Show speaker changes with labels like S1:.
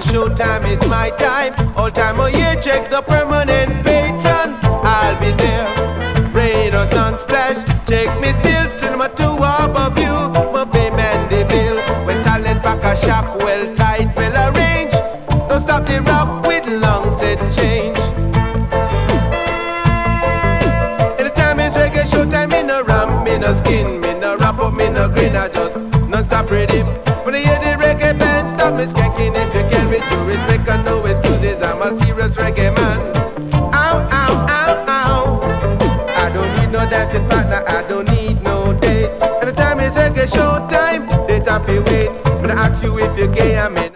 S1: showtime is my time. All time of year, check the permanent patron. I'll be there. Rain or sun splash, check me still. Cinema 2 above you. My Bay Mandeville. When talent back a shock, well tight, well arranged. Don't stop the rock with long set change. Anytime is reggae showtime, me no ramp, me no skin, me no wrap up, me no grin, I just non-stop rhythm. When I hear the reggae band, stop me skanking. If you can with due respect and no excuses, I'm a serious reggae man. Ow, ow, ow, ow. I don't need no dancing partner, I don't need no date. Anytime is reggae showtime, they tap you wait. When I ask you if you're gay, I'm in.